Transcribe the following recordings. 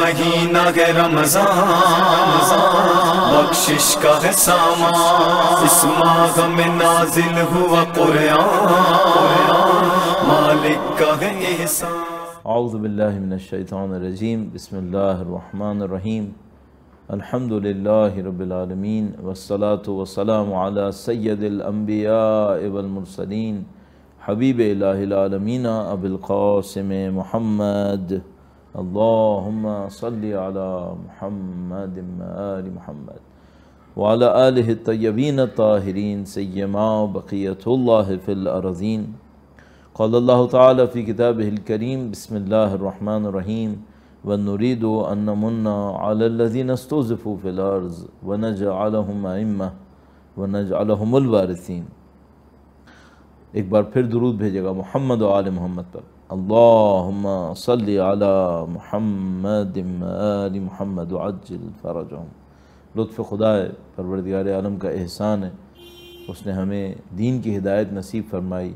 مہینہ ہے رمضان، بخشش کا ہے سامان، اس ماہ میں نازل ہوا قرآن، مالک کا ہے احسان۔ اعوذ باللہ من الشیطان الرجیم، بسم اللہ الرحمن الرحیم، الحمد للہ رب العالمین، والصلاة والسلام علی سید الانبیاء والمرسلین، حبیب الہ العالمین ابی القاسم محمد، اللہم صلی علی محمد آل محمد وعلی آلہ الطیبین الطاہرین سیما بقیۃ اللہ فی الارضین۔ قال اللہ تعالی فی کتابہ الکریم، بسم اللہ الرحمن الرحیم، وَنُرِيدُ أَن نَّمُنَّ عَلَى الَّذِينَ اسْتُضْعِفُوا فِي الْأَرْضِ وَنَجْعَلَهُمْ أَئِمَّةً وَنَجْعَلَهُمُ الْوَارِثِينَ۔ ایک بار پھر درود بھیجے گا محمد و آل محمد پر، اللہم صلی علی محمد آل محمد وعجل فرجہم۔ لطف خدا ہے، پروردگار عالم کا احسان ہے، اس نے ہمیں دین کی ہدایت نصیب فرمائی،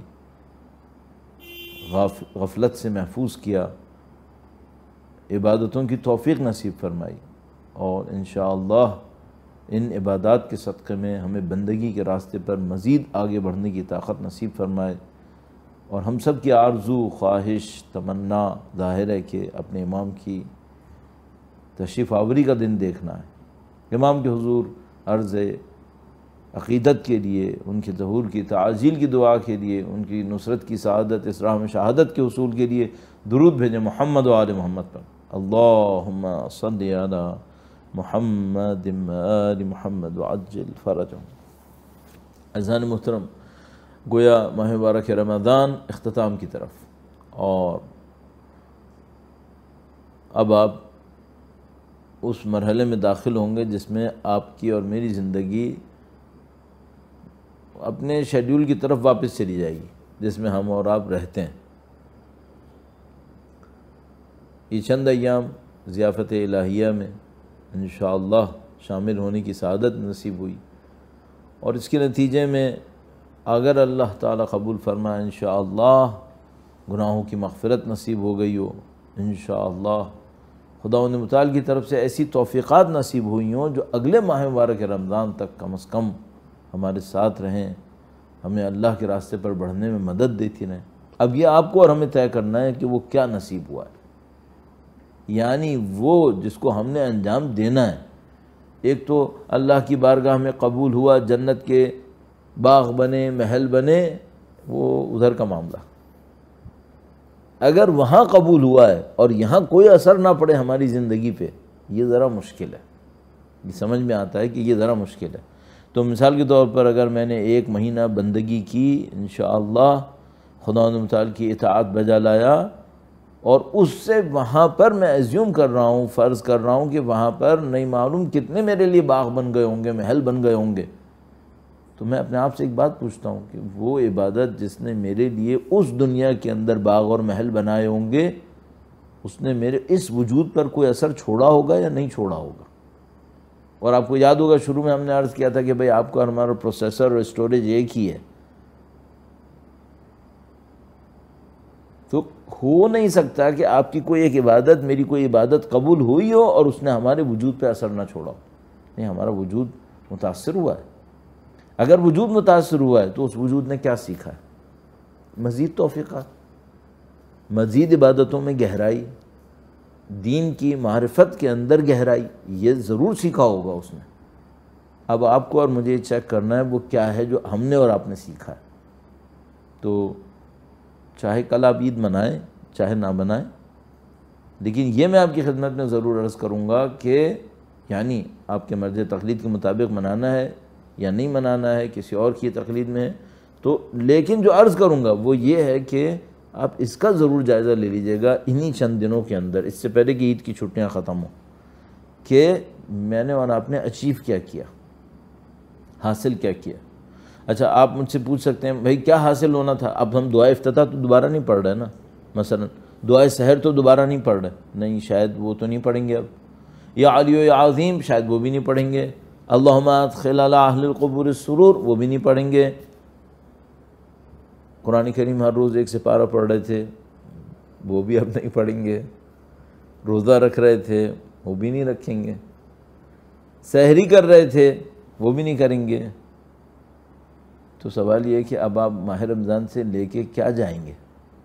غفلت سے محفوظ کیا، عبادتوں کی توفیق نصیب فرمائی، اور انشاءاللہ ان عبادات کے صدقے میں ہمیں بندگی کے راستے پر مزید آگے بڑھنے کی طاقت نصیب فرمائے، اور ہم سب کی آرزو، خواہش، تمنا ظاہر ہے کہ اپنے امام کی تشریف آوری کا دن دیکھنا ہے۔ امام کے حضور عرض عقیدت کے لیے، ان کے ظہور کی تعجیل کی دعا کے لیے، ان کی نصرت کی سعادت، اس راہ میں شہادت کے حصول کے لیے درود بھیجیں محمد و آل محمد پر، اللہم صلی علی محمد آل محمد وعجل فرجہم۔ عزیزان محترم، گویا ماہ مبارک رمضان اختتام کی طرف، اور اب آپ اس مرحلے میں داخل ہوں گے جس میں آپ کی اور میری زندگی اپنے شیڈیول کی طرف واپس چلی جائے گی، جس میں ہم اور آپ رہتے ہیں۔ یہ چند ایام ضیافت الہیہ میں انشاءاللہ شامل ہونے کی سعادت نصیب ہوئی، اور اس کے نتیجے میں اگر اللہ تعالیٰ قبول فرمائے انشاءاللہ گناہوں کی مغفرت نصیب ہو گئی ہو، انشاءاللہ خداوند متعال کی طرف سے ایسی توفیقات نصیب ہوئی ہوں جو اگلے ماہ مبارک رمضان تک کم از کم ہمارے ساتھ رہیں، ہمیں اللہ کے راستے پر بڑھنے میں مدد دیتی رہیں۔ اب یہ آپ کو اور ہمیں طے کرنا ہے کہ وہ کیا نصیب ہوا ہے، یعنی وہ جس کو ہم نے انجام دینا ہے۔ ایک تو اللہ کی بارگاہ میں قبول ہوا، جنت کے باغ بنے، محل بنے، وہ ادھر کا معاملہ۔ اگر وہاں قبول ہوا ہے اور یہاں کوئی اثر نہ پڑے ہماری زندگی پہ، یہ ذرا مشکل ہے، یہ سمجھ میں آتا ہے کہ یہ ذرا مشکل ہے۔ تو مثال کے طور پر اگر میں نے 1 مہینہ بندگی کی، انشاءاللہ خداوند متعال کی اطاعت بجا لایا، اور اس سے وہاں پر میں ایزیوم کر رہا ہوں، فرض کر رہا ہوں کہ وہاں پر نہیں معلوم کتنے میرے لیے باغ بن گئے ہوں گے، محل بن گئے ہوں گے، تو میں اپنے آپ سے ایک بات پوچھتا ہوں کہ وہ عبادت جس نے میرے لیے اس دنیا کے اندر باغ اور محل بنائے ہوں گے، اس نے میرے اس وجود پر کوئی اثر چھوڑا ہوگا یا نہیں چھوڑا ہوگا؟ اور آپ کو یاد ہوگا شروع میں ہم نے عرض کیا تھا کہ بھئی آپ کا اور ہمارا پروسیسر اور اسٹوریج ایک ہی ہے، تو ہو نہیں سکتا کہ آپ کی کوئی ایک عبادت، میری کوئی عبادت قبول ہوئی ہو اور اس نے ہمارے وجود پہ اثر نہ چھوڑا ہو۔ نہیں، ہمارا وجود متاثر ہوا ہے۔ اگر وجود متاثر ہوا ہے تو اس وجود نے کیا سیکھا ہے؟ مزید توفیقات، مزید عبادتوں میں گہرائی، دین کی معرفت کے اندر گہرائی، یہ ضرور سیکھا ہوگا اس نے۔ اب آپ کو اور مجھے چیک کرنا ہے وہ کیا ہے جو ہم نے اور آپ نے سیکھا ہے۔ تو چاہے کل آپ عید منائیں چاہے نہ منائیں، لیکن یہ میں آپ کی خدمت میں ضرور عرض کروں گا کہ یعنی آپ کے مرض تقلید کے مطابق منانا ہے یا نہیں منانا ہے، کسی اور کی تقلید میں ہے تو، لیکن جو عرض کروں گا وہ یہ ہے کہ آپ اس کا ضرور جائزہ لے لیجئے گا انہی چند دنوں کے اندر، اس سے پہلے کہ عید کی چھٹیاں ختم ہوں، کہ میں نے اور آپ نے اچیو کیا کیا، حاصل کیا کیا۔ اچھا، آپ مجھ سے پوچھ سکتے ہیں بھائی کیا حاصل ہونا تھا؟ اب ہم دعائے افتتاح تو دوبارہ نہیں پڑھ رہے نا، مثلا دعائے سحر تو دوبارہ نہیں پڑھ رہے، نہیں، شاید وہ تو نہیں پڑھیں گے اب، یا علی و یا عظیم شاید وہ بھی نہیں پڑھیں گے، اللہم ادخل علی اہل القبور السرور وہ بھی نہیں پڑھیں گے۔ قرآن کریم ہر روز 1 سپارہ پڑھ رہے تھے، وہ بھی اب نہیں پڑھیں گے۔ روزہ رکھ رہے تھے وہ بھی نہیں رکھیں گے، سحری کر رہے تھے وہ بھی نہیں کریں گے۔ تو سوال یہ ہے کہ اب آپ ماہ رمضان سے لے کے کیا جائیں گے؟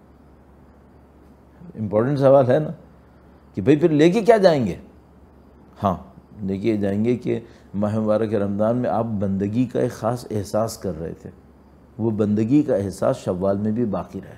امپورٹنٹ سوال ہے نا کہ بھئی پھر لے کے کیا جائیں گے؟ ہاں لے کے جائیں گے کہ ماہ مبارک رمضان میں آپ بندگی کا ایک خاص احساس کر رہے تھے، وہ بندگی کا احساس شوال میں بھی باقی رہے۔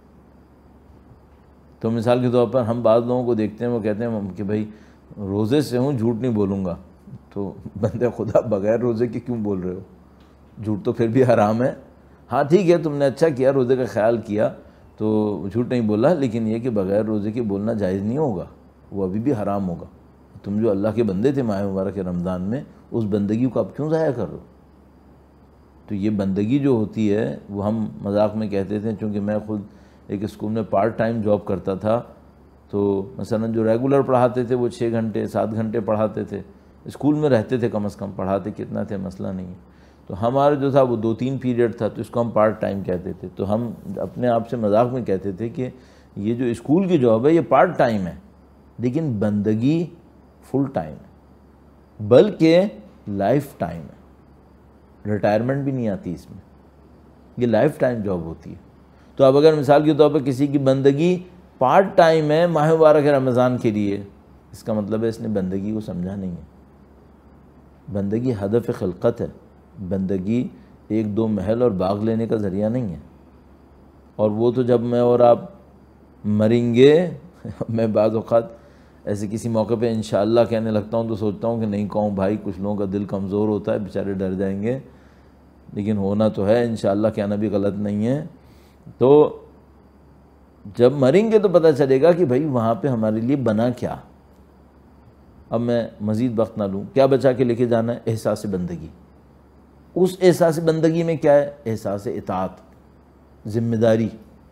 تو مثال کے طور پر ہم بعض لوگوں کو دیکھتے ہیں وہ کہتے ہیں کہ بھئی روزے سے ہوں جھوٹ نہیں بولوں گا، تو بندے خدا بغیر روزے کے کیوں بول رہے ہو؟ جھوٹ تو پھر بھی حرام ہے۔ ہاں ٹھیک ہے تم نے اچھا کیا، روزے کا خیال کیا تو جھوٹ نہیں بولا، لیکن یہ کہ بغیر روزے کے بولنا جائز نہیں ہوگا، وہ ابھی بھی حرام ہوگا۔ تم جو اللہ کے بندے تھے ماہ مبارک رمضان میں، اس بندگی کو آپ کیوں ضائع کر رہے ہو؟ تو یہ بندگی جو ہوتی ہے وہ ہم مذاق میں کہتے تھے، چونکہ میں خود ایک اسکول میں پارٹ ٹائم جاب کرتا تھا، تو مثلا جو ریگولر پڑھاتے تھے وہ 6 گھنٹے 7 گھنٹے پڑھاتے تھے، اسکول میں رہتے تھے کم از کم، پڑھاتے کتنا تھے مسئلہ نہیں ہے۔ تو ہمارا جو تھا وہ 2-3 پیریڈ تھا، تو اس کو ہم پارٹ ٹائم کہتے تھے۔ تو ہم اپنے آپ سے مذاق میں کہتے تھے کہ یہ جو اسکول کی جاب ہے یہ پارٹ ٹائم ہے، لیکن بندگی فل ٹائم ہے، بلکہ لائف ٹائم ہے، ریٹائرمنٹ بھی نہیں آتی اس میں، یہ لائف ٹائم جاب ہوتی ہے۔ تو اب اگر مثال کے طور پر کسی کی بندگی پارٹ ٹائم ہے ماہ مبارک رمضان کے لیے، اس کا مطلب ہے اس نے بندگی کو سمجھا نہیں ہے۔ بندگی ہدف خلقت ہے، بندگی 1-2 محل اور باغ لینے کا ذریعہ نہیں ہے۔ اور وہ تو جب میں اور آپ مریں گے، میں بعض اوقات ایسے کسی موقع پہ انشاءاللہ کہنے لگتا ہوں تو سوچتا ہوں کہ نہیں کہوں بھائی، کچھ لوگوں کا دل کمزور ہوتا ہے، بیچارے ڈر جائیں گے، لیکن ہونا تو ہے انشاءاللہ، کہنا بھی غلط نہیں ہے۔ تو جب مریں گے تو پتہ چلے گا کہ بھائی وہاں پہ ہمارے لیے بنا کیا۔ اب میں مزید وقت نہ لوں، کیا بچا کے لے کے جانا ہے؟ احساس بندگی۔ اس احساس بندگی میں کیا ہے؟ احساس اطاعت، ذمہ داری۔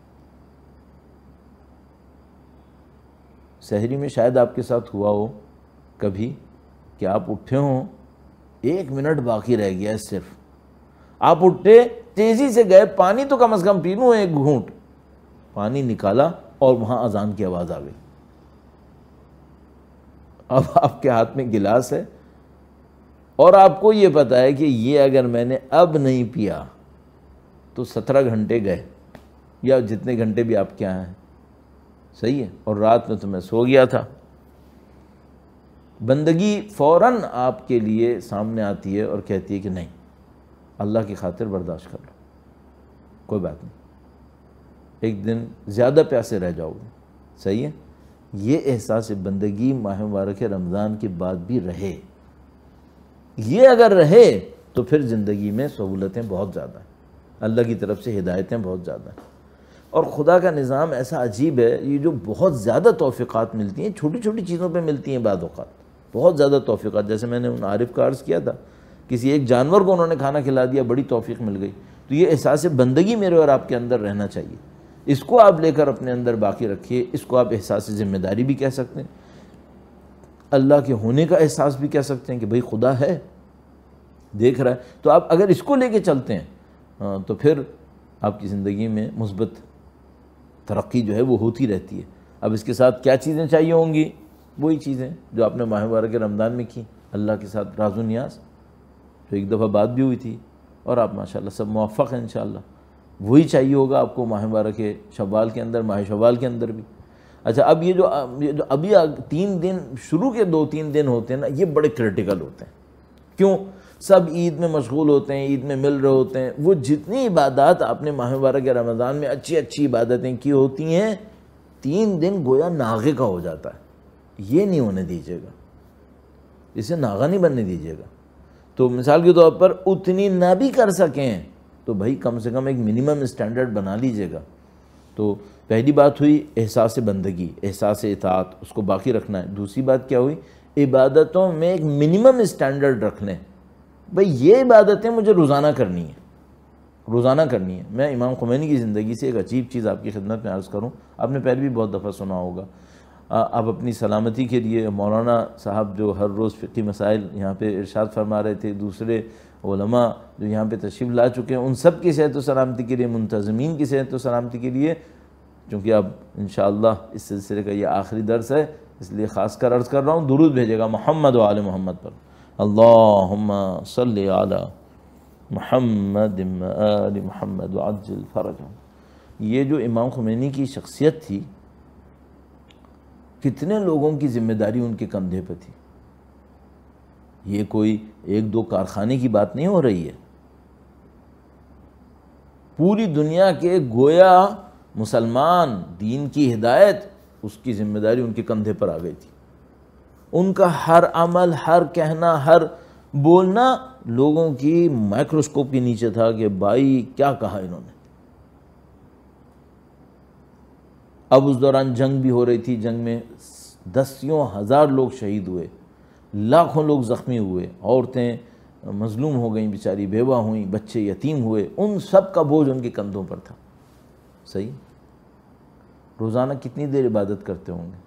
سحری میں شاید آپ کے ساتھ ہوا ہو کبھی کہ آپ اٹھے ہوں، 1 منٹ باقی رہ گیا ہے صرف، آپ اٹھے تیزی سے گئے، پانی تو کم از کم پی لوں، 1 گھونٹ پانی نکالا اور وہاں اذان کی آواز آ گئی۔ اب آپ کے ہاتھ میں گلاس ہے اور آپ کو یہ پتا ہے کہ یہ اگر میں نے اب نہیں پیا تو 17 گھنٹے گئے، یا جتنے گھنٹے بھی آپ کے یہاں ہیں، صحیح ہے، اور رات میں تو میں سو گیا تھا۔ بندگی فوراً آپ کے لیے سامنے آتی ہے اور کہتی ہے کہ نہیں، اللہ کی خاطر برداشت کر لو، کوئی بات نہیں، ایک دن زیادہ پیاسے رہ جاؤ گے، صحیح ہے۔ یہ احساس بندگی ماہ مبارک رمضان کے بعد بھی رہے، یہ اگر رہے تو پھر زندگی میں سہولتیں بہت زیادہ ہیں، اللہ کی طرف سے ہدایتیں بہت زیادہ ہیں۔ اور خدا کا نظام ایسا عجیب ہے، یہ جو بہت زیادہ توفیقات ملتی ہیں، چھوٹی چھوٹی چیزوں پہ ملتی ہیں بعض اوقات، بہت زیادہ توفیقات۔ جیسے میں نے ان عارف کا عرض کیا تھا، کسی ایک جانور کو انہوں نے کھانا کھلا دیا، بڑی توفیق مل گئی۔ تو یہ احساس بندگی میرے اور آپ کے اندر رہنا چاہیے، اس کو آپ لے کر اپنے اندر باقی رکھیے۔ اس کو آپ احساس ذمہ داری بھی کہہ سکتے ہیں، اللہ کے ہونے کا احساس بھی کہہ سکتے ہیں کہ بھئی خدا ہے، دیکھ رہا ہے۔ تو آپ اگر اس کو لے کے چلتے ہیں تو پھر آپ کی زندگی میں مثبت ترقی جو ہے وہ ہوتی رہتی ہے۔ اب اس کے ساتھ کیا چیزیں چاہیے ہوں گی؟ وہی چیزیں جو آپ نے ماہ مبارک رمضان میں کی، اللہ کے ساتھ راز و نیاز، جو ایک دفعہ بات بھی ہوئی تھی، اور آپ ماشاءاللہ سب موفق ہیں انشاءاللہ۔ وہی چاہیے ہوگا آپ کو ماہ مبارک شوال کے اندر، ماہ شوال کے اندر بھی۔ اچھا، اب یہ جو ابھی 3 دن، شروع کے 2-3 دن ہوتے ہیں نا، یہ بڑے کریٹیکل ہوتے ہیں۔ کیوں؟ سب عید میں مشغول ہوتے ہیں، عید میں مل رہے ہوتے ہیں۔ وہ جتنی عبادات آپ نے ماہ مبارک رمضان میں اچھی اچھی عبادتیں کی ہوتی ہیں، 3 دن گویا ناغے کا ہو جاتا ہے۔ یہ نہیں ہونے دیجیے گا، اسے ناغا نہیں بننے دیجیے گا۔ تو مثال کے طور پر اتنی نہ بھی کر سکیں تو بھائی کم سے کم ایک منیمم اسٹینڈرڈ بنا لیجیے گا۔ تو پہلی بات ہوئی احساس بندگی، احساس اطاعت، اس کو باقی رکھنا ہے۔ دوسری بات کیا ہوئی؟ عبادتوں میں ایک منیمم اسٹینڈرڈ رکھ لیں، بھئی یہ عبادتیں مجھے روزانہ کرنی ہیں، روزانہ کرنی ہے۔ میں امام خمینی کی زندگی سے ایک عجیب چیز آپ کی خدمت میں عرض کروں، آپ نے پہلے بھی بہت دفعہ سنا ہوگا۔ آپ اپنی سلامتی کے لیے مولانا صاحب جو ہر روز فقہی مسائل یہاں پہ ارشاد فرما رہے تھے، دوسرے علماء جو یہاں پہ تشریف لا چکے ہیں، ان سب کی صحت و سلامتی کے لیے، منتظمین کی صحت و سلامتی کے لیے، چونکہ اب انشاءاللہ اس سلسلے کا یہ آخری درس ہے، اس لیے خاص کر عرض کر رہا ہوں، درود بھیجے گا محمد و آل محمد پر، اللہم صلی علی محمد و آل محمد وعجل فرجہم۔ یہ جو امام خمینی کی شخصیت تھی، کتنے لوگوں کی ذمہ داری ان کے کندھے پہ تھی۔ یہ کوئی ایک دو کارخانے کی بات نہیں ہو رہی ہے، پوری دنیا کے گویا مسلمان دین کی ہدایت، اس کی ذمہ داری ان کے کندھے پر آ گئی تھی۔ ان کا ہر عمل، ہر کہنا، ہر بولنا لوگوں کی مائکروسکوپ کے نیچے تھا کہ بھائی کیا کہا انہوں نے۔ اب اس دوران جنگ بھی ہو رہی تھی، جنگ میں دسیوں ہزار لوگ شہید ہوئے، لاکھوں لوگ زخمی ہوئے، عورتیں مظلوم ہو گئیں، بیچاری بیوہ ہوئیں، بچے یتیم ہوئے، ان سب کا بوجھ ان کے کندھوں پر تھا۔ صحیح؟ روزانہ کتنی دیر عبادت کرتے ہوں گے؟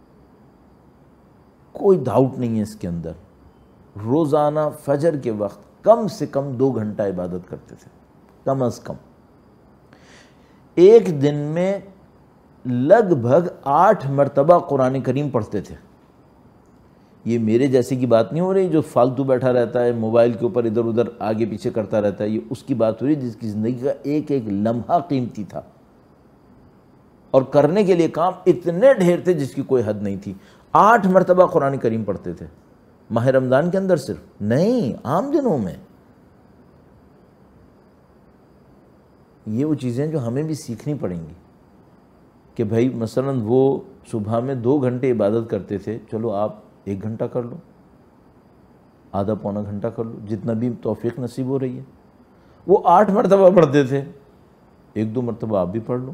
کوئی ڈاؤٹ نہیں ہے اس کے اندر، روزانہ فجر کے وقت کم سے کم 2 گھنٹہ عبادت کرتے تھے، کم از کم۔ ایک دن میں لگ بھگ 8 مرتبہ قرآن کریم پڑھتے تھے۔ یہ میرے جیسے کی بات نہیں ہو رہی جو فالتو بیٹھا رہتا ہے، موبائل کے اوپر ادھر ادھر آگے پیچھے کرتا رہتا ہے، یہ اس کی بات ہو رہی جس کی زندگی کا ایک ایک لمحہ قیمتی تھا، اور کرنے کے لیے کام اتنے ڈھیر تھے جس کی کوئی حد نہیں تھی۔ 8 مرتبہ قرآن کریم پڑھتے تھے، ماہ رمضان کے اندر صرف نہیں، عام دنوں میں۔ یہ وہ چیزیں جو ہمیں بھی سیکھنی پڑیں گی کہ بھائی مثلا وہ صبح میں 2 گھنٹے عبادت کرتے تھے، چلو آپ 1 گھنٹہ کر لو، آدھا پونا گھنٹہ کر لو، جتنا بھی توفیق نصیب ہو رہی ہے۔ وہ 8 مرتبہ پڑھتے تھے، 1-2 مرتبہ آپ بھی پڑھ لو،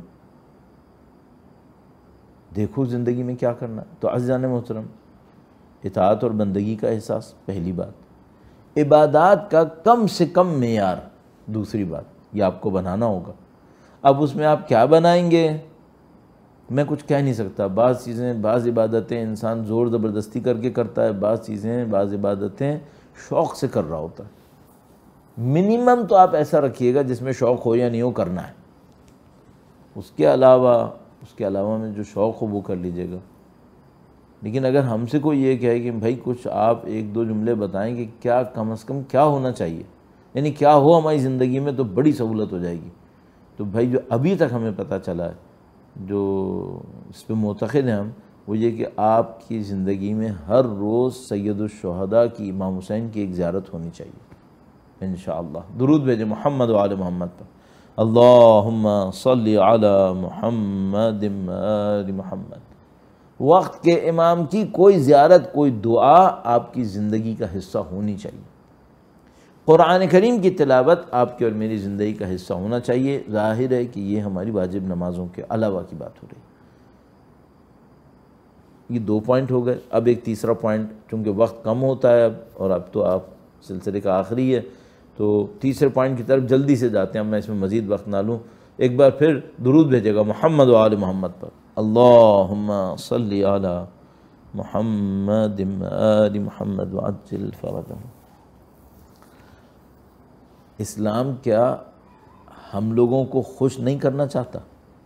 دیکھو زندگی میں کیا کرنا ہے۔ تو عزیزان محترم، اطاعت اور بندگی کا احساس پہلی بات، عبادات کا کم سے کم معیار دوسری بات، یہ آپ کو بنانا ہوگا۔ اب اس میں آپ کیا بنائیں گے میں کچھ کہہ نہیں سکتا۔ بعض چیزیں، بعض عبادتیں انسان زور زبردستی کر کے کرتا ہے، بعض عبادتیں شوق سے کر رہا ہوتا ہے۔ منیمم تو آپ ایسا رکھیے گا جس میں شوق ہو یا نہیں ہو کرنا ہے، اس کے علاوہ میں جو شوق ہو وہ کر لیجئے گا۔ لیکن اگر ہم سے کوئی یہ کہے کہ بھائی کچھ آپ 1-2 جملے بتائیں کہ کیا کم از کم کیا ہونا چاہیے، یعنی کیا ہو ہماری زندگی میں تو بڑی سہولت ہو جائے گی، تو بھائی جو ابھی تک ہمیں پتہ چلا ہے، جو اس پہ معتقد ہیں ہم، وہ یہ کہ آپ کی زندگی میں ہر روز سید الشہداء کی، امام حسین کی ایک زیارت ہونی چاہیے انشاءاللہ۔ درود بھیجیں محمد و آل محمد پر، اللہم صلی علی محمد و آل محمد۔ وقت کے امام کی کوئی زیارت، کوئی دعا آپ کی زندگی کا حصہ ہونی چاہیے۔ قرآن کریم کی تلاوت آپ کی اور میری زندگی کا حصہ ہونا چاہیے۔ ظاہر ہے کہ یہ ہماری واجب نمازوں کے علاوہ کی بات ہو رہی ہے۔ یہ 2 پوائنٹ ہو گئے۔ اب ایک تیسرا پوائنٹ، چونکہ وقت کم ہوتا ہے اب، اور اب تو آپ سلسلے کا آخری ہے، تو تیسرے پوائنٹ کی طرف جلدی سے جاتے ہیں، اب میں اس میں مزید وقت نہ لوں۔ ایک بار پھر درود بھیجے گا محمد و آل محمد پر، اللہم صلی علی محمد و آل محمد وعجل فرجہم۔ اسلام کیا ہم لوگوں کو خوش نہیں کرنا چاہتا؟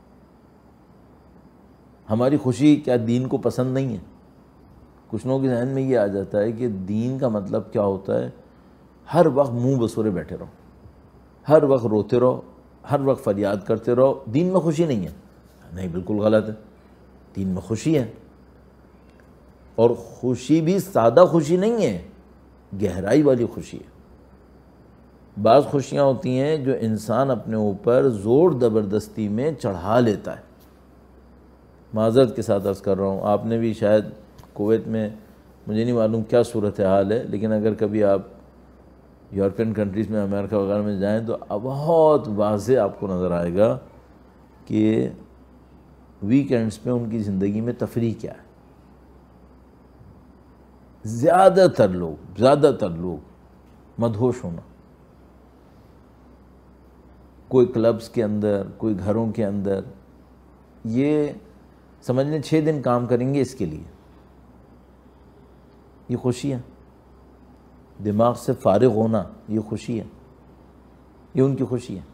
ہماری خوشی کیا دین کو پسند نہیں ہے؟ کچھ لوگوں کے ذہن میں یہ آ جاتا ہے کہ دین کا مطلب کیا ہوتا ہے، ہر وقت منہ بسورے بیٹھے رہو، ہر وقت روتے رہو، ہر وقت فریاد کرتے رہو، دین میں خوشی نہیں ہے۔ نہیں، بالکل غلط ہے، دین میں خوشی ہے، اور خوشی بھی سادہ خوشی نہیں ہے، گہرائی والی خوشی ہے۔ بعض خوشیاں ہوتی ہیں جو انسان اپنے اوپر زور زبردستی میں چڑھا لیتا ہے۔ معذرت کے ساتھ عرض کر رہا ہوں، آپ نے بھی شاید کویت میں، مجھے نہیں معلوم کیا صورتحال ہے، لیکن اگر کبھی آپ یورپین کنٹریز میں، امریکہ وغیرہ میں جائیں تو بہت واضح آپ کو نظر آئے گا کہ ویکینڈز پہ ان کی زندگی میں تفریح کیا ہے۔ زیادہ تر لوگ مدہوش ہونا، کوئی کلبز کے اندر، کوئی گھروں کے اندر، یہ سمجھ لیں 6 دن کام کریں گے اس کے لیے۔ یہ خوشی ہے، دماغ سے فارغ ہونا، یہ خوشی ہے، یہ ان کی خوشی ہے۔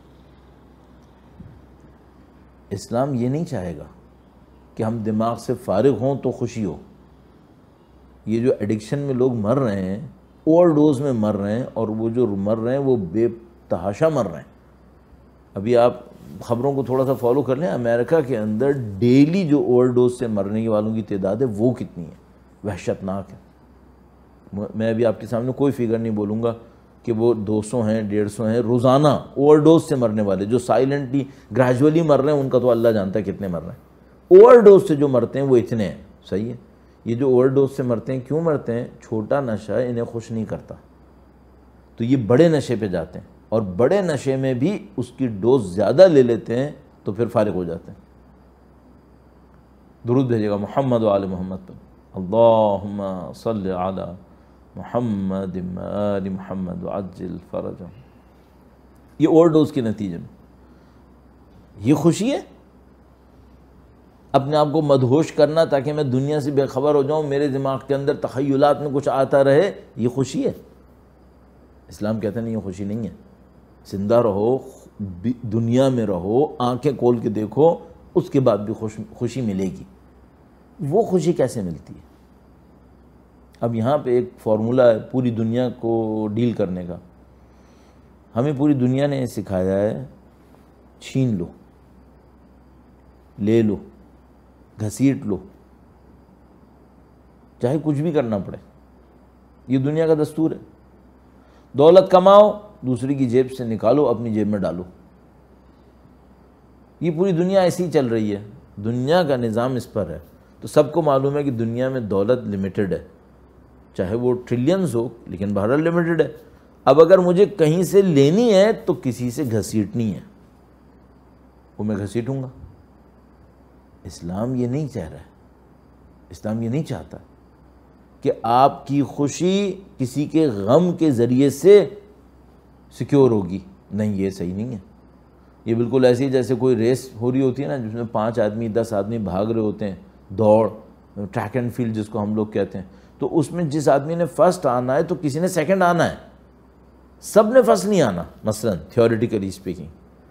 اسلام یہ نہیں چاہے گا کہ ہم دماغ سے فارغ ہوں تو خوشی ہو، یہ جو ایڈکشن میں لوگ مر رہے ہیں، اوور ڈوز میں مر رہے ہیں، اور وہ جو مر رہے ہیں وہ بے تحاشا مر رہے ہیں. ابھی آپ خبروں کو تھوڑا سا فالو کر لیں، امریکہ کے اندر ڈیلی جو اوور ڈوز سے مرنے والوں کی تعداد ہے وہ کتنی ہے، وحشت ناک ہے. میں ابھی آپ کے سامنے کوئی فگر نہیں بولوں گا کہ وہ 200 ہیں 150 ہیں روزانہ اوور ڈوز سے مرنے والے. جو سائلنٹلی گریجولی مر رہے ہیں ان کا تو اللہ جانتا ہے کتنے مر رہے ہیں. اوور ڈوز سے جو مرتے ہیں وہ اتنے ہیں. صحیح ہے. یہ جو اوور ڈوز سے مرتے ہیں کیوں مرتے ہیں؟ چھوٹا نشہ انہیں خوش نہیں کرتا، تو یہ بڑے نشے پہ جاتے ہیں، اور بڑے نشے میں بھی اس کی ڈوز زیادہ لے لیتے ہیں تو پھر فارغ ہو جاتے ہیں. درود بھیجے گا محمد و آل محمد پر. اللہم صلی علی محمد آل محمد وعجل فرجہم. یہ اوور ڈوز کے نتیجے میں یہ خوشی ہے؟ اپنے آپ کو مدہوش کرنا تاکہ میں دنیا سے بے خبر ہو جاؤں، میرے دماغ کے اندر تخیلات میں کچھ آتا رہے، یہ خوشی ہے؟ اسلام کہتا نہیں یہ خوشی نہیں ہے. زندہ رہو، دنیا میں رہو، آنکھیں کھول کے دیکھو، اس کے بعد بھی خوشی ملے گی. وہ خوشی کیسے ملتی ہے؟ اب یہاں پہ ایک فارمولہ ہے پوری دنیا کو ڈیل کرنے کا. ہمیں پوری دنیا نے سکھایا ہے چھین لو، لے لو، گھسیٹ لو، چاہے کچھ بھی کرنا پڑے. یہ دنیا کا دستور ہے. دولت کماؤ، دوسری کی جیب سے نکالو، اپنی جیب میں ڈالو. یہ پوری دنیا ایسی ہی چل رہی ہے. دنیا کا نظام اس پر ہے. تو سب کو معلوم ہے کہ دنیا میں دولت لمیٹڈ ہے، چاہے وہ ٹریلینز ہو، لیکن بہرحال لمیٹڈ ہے. اب اگر مجھے کہیں سے لینی ہے تو کسی سے گھسیٹنی ہے، وہ میں گھسیٹوں گا. اسلام یہ نہیں چاہ رہا ہے. اسلام یہ نہیں چاہتا کہ آپ کی خوشی کسی کے غم کے ذریعے سے سیکیور ہوگی. نہیں، یہ صحیح نہیں ہے. یہ بالکل ایسی ہی جیسے کوئی ریس ہو رہی ہوتی ہے نا، جس میں 5 آدمی 10 آدمی بھاگ رہے ہوتے ہیں، دوڑ، ٹریک اینڈ فیلڈ جس کو ہم لوگ کہتے ہیں. تو اس میں جس آدمی نے فرسٹ آنا ہے تو کسی نے سیکنڈ آنا ہے. سب نے فرسٹ نہیں آنا، مثلا تھیوریٹیکلی اسپیکنگ.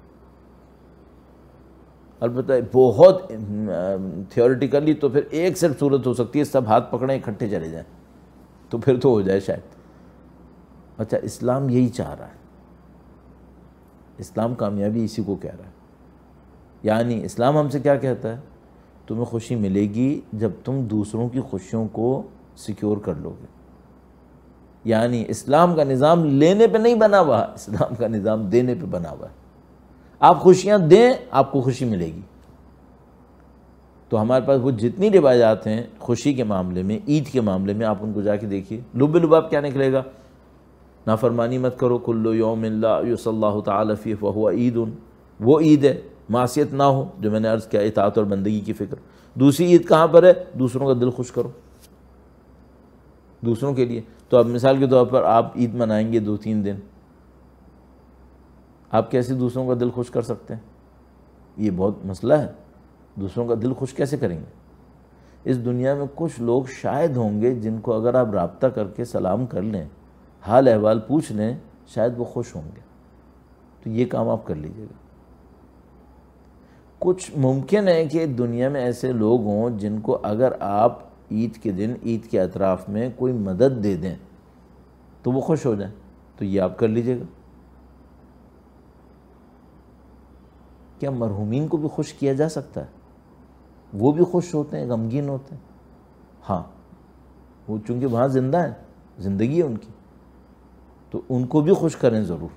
البتہ بہت تھیوریٹیکلی تو پھر ایک صرف صورت ہو سکتی ہے، سب ہاتھ پکڑیں اکٹھے چلے جائیں، تو پھر تو ہو جائے شاید. اچھا، اسلام یہی چاہ رہا ہے. اسلام کامیابی اسی کو کہہ رہا ہے. یعنی اسلام ہم سے کیا کہتا ہے؟ تمہیں خوشی ملے گی جب تم دوسروں کی خوشیوں کو سیکیور کر لو گے. یعنی اسلام کا نظام لینے پہ نہیں بنا ہوا، اسلام کا نظام دینے پہ بنا ہوا ہے. آپ خوشیاں دیں، آپ کو خوشی ملے گی. تو ہمارے پاس وہ جتنی روایات ہیں خوشی کے معاملے میں، عید کے معاملے میں، آپ ان کو جا کے دیکھیے. لب لباب کیا نکلے گا؟ نافرمانی مت کرو، کل یوم لا یصلی اللہ تعالی فیہ فہو عید. وہ عید ہے معصیت نہ ہو، جو میں نے عرض کیا، اطاعت اور بندگی کی فکر. دوسری عید کہاں پر ہے؟ دوسروں کا دل خوش کرو دوسروں کے لیے. تو اب مثال کے طور پر آپ عید منائیں گے 2-3 دن، آپ کیسے دوسروں کا دل خوش کر سکتے ہیں؟ یہ بہت مسئلہ ہے. دوسروں کا دل خوش کیسے کریں گے؟ اس دنیا میں کچھ لوگ شاید ہوں گے جن کو اگر آپ رابطہ کر کے سلام کر لیں، حال احوال پوچھ لیں، شاید وہ خوش ہوں گے. تو یہ کام آپ کر لیجیے گا. کچھ ممکن ہے کہ دنیا میں ایسے لوگ ہوں جن کو اگر آپ عید کے دن، عید کے اطراف میں کوئی مدد دے دیں تو وہ خوش ہو جائیں. تو یہ آپ کر لیجیے گا. کیا مرحومین کو بھی خوش کیا جا سکتا ہے؟ وہ بھی خوش ہوتے ہیں، غمگین ہوتے ہیں. ہاں، وہ چونکہ وہاں زندہ ہیں، زندگی ہے ان کی، تو ان کو بھی خوش کریں ضرور.